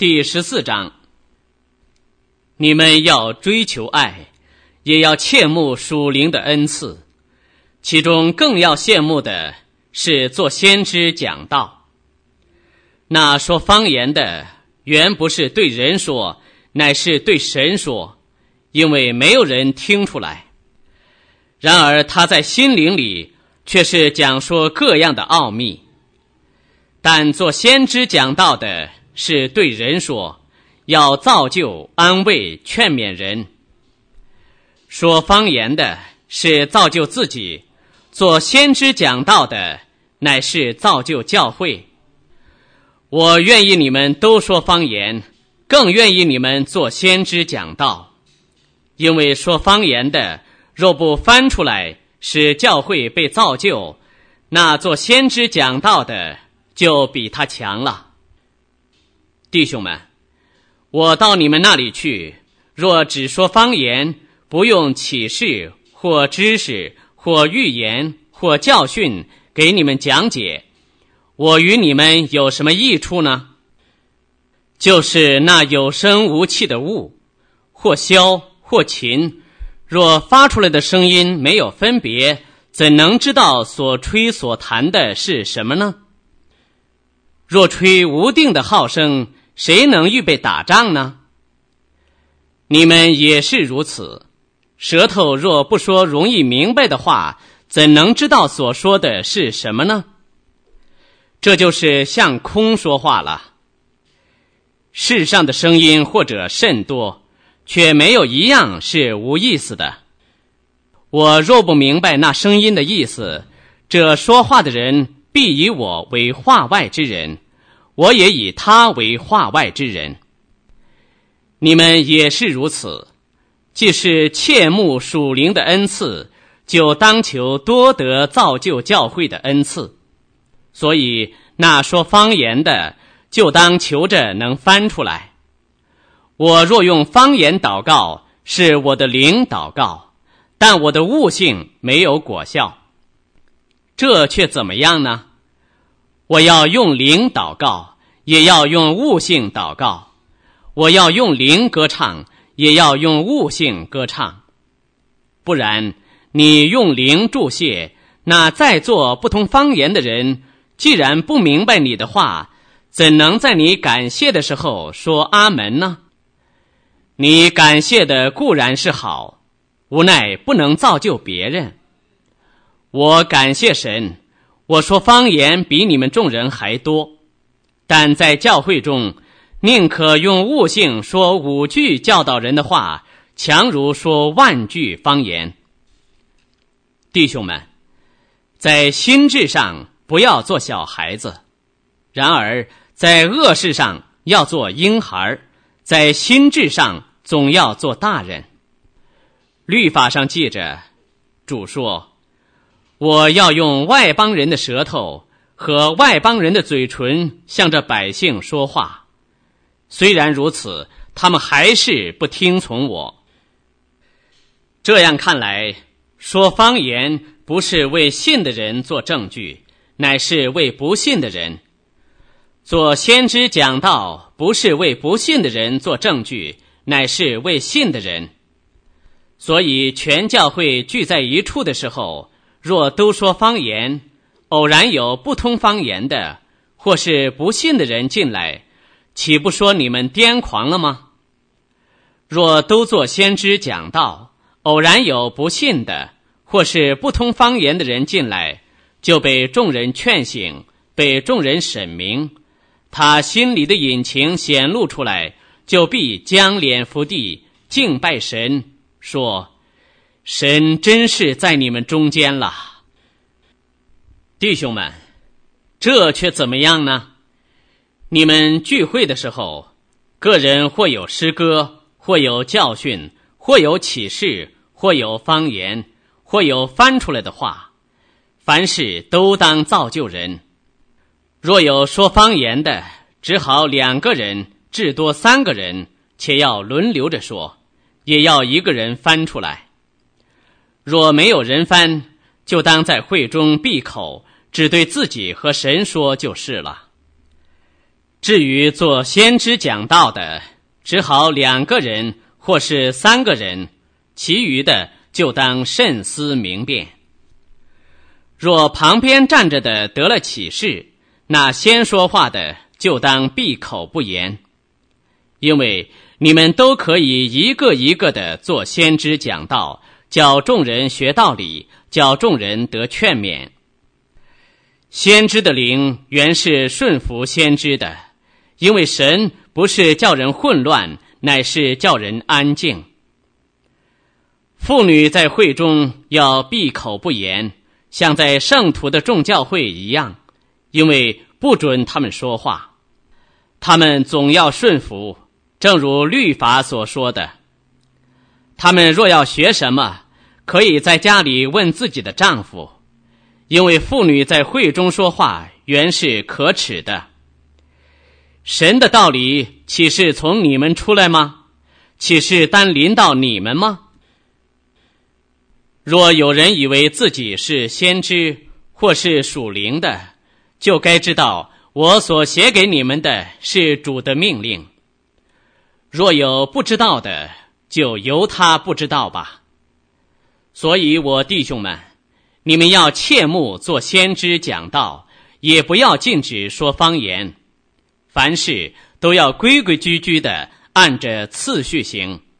第14章。你们要追求爱，也要切慕属灵的恩赐，其中更要羡慕的是做先知讲道。那说方言的原不是对人说，乃是对神说，因为没有人听出来。然而他在心灵里却是讲说各样的奥秘。但做先知讲道的是对人说，要造就、安慰、劝勉人。说方言的是造就自己，做先知讲道的乃是造就教会。我愿意你们都说方言，更愿意你们做先知讲道，因为说方言的若不翻出来使教会被造就，那做先知讲道的就比他强了。弟兄们，我到你们那里去，若只说方言，不用启示或知识或预言或教训给你们讲解，我与你们有什么益处呢？就是那有声无气的物，或箫或琴，若发出来的声音没有分别，怎能知道所吹所弹的是什么呢？若吹无定的号声，谁能预备打仗呢？你们也是如此，舌头若不说容易明白的话，怎能知道所说的是什么呢？这就是向空说话了。世上的声音或者甚多，却没有一样是无意思的。我若不明白那声音的意思，这说话的人必以我为话外之人，我也以他为话外之人。你们也是如此，既是切慕属灵的恩赐，就当求多得造就教会的恩赐。所以那说方言的，就当求着能翻出来。我若用方言祷告，是我的灵祷告，但我的悟性没有果效。这却怎么样呢？我要用灵祷告，也要用悟性祷告；我要用灵歌唱，也要用悟性歌唱。不然，你用灵注谢，那在座不同方言的人，既然不明白你的话，怎能在你感谢的时候说阿门呢？你感谢的固然是好，无奈不能造就别人。我感谢神，我说方言比你们众人还多，但在教会中，宁可用悟性说5句教导人的话，强如说万句方言。弟兄们，在心智上不要做小孩子，然而在恶事上要做婴孩，在心智上总要做大人。律法上记着，主说，我要用外邦人的舌头和外邦人的嘴唇向着百姓说话。虽然如此，他们还是不听从我。这样看来，说方言不是为信的人做证据，乃是为不信的人。做先知讲道不是为不信的人做证据，乃是为信的人。所以全教会聚在一处的时候，若都说方言，偶然有不通方言的或是不信的人进来，岂不说你们癫狂了吗？若都做先知讲道，偶然有不信的或是不通方言的人进来，就被众人劝醒，被众人审明，他心里的隐情显露出来，就必将脸伏地敬拜神，说，神真是在你们中间了。弟兄们，这却怎么样呢？你们聚会的时候，个人或有诗歌，或有教训，或有启示，或有方言，或有翻出来的话，凡事都当造就人。若有说方言的，只好2个人，至多3个人，且要轮流着说，也要1个人翻出来。若没有人翻，就当在会中闭口，只对自己和神说就是了。 至于做先知讲道的，只好2个人或是3个人，其余的就当慎思明辨。若旁边站着的得了启示，那先说话的就当闭口不言，因为你们都可以一个一个的做先知讲道，叫众人学道理，叫众人得劝勉。先知的灵原是顺服先知的，因为神不是叫人混乱，乃是叫人安静。妇女在会中要闭口不言，像在圣徒的众教会一样，因为不准他们说话。他们总要顺服，正如律法所说的。他们若要学什么，可以在家里问自己的丈夫，因为妇女在会中说话原是可耻的。神的道理岂是从你们出来吗？岂是单临到你们吗？若有人以为自己是先知或是属灵的，就该知道我所写给你们的是主的命令。若有不知道的，就由他不知道吧。所以我弟兄们，你们要切莫做先知讲道，也不要禁止说方言，凡事都要规规矩矩的按着次序行。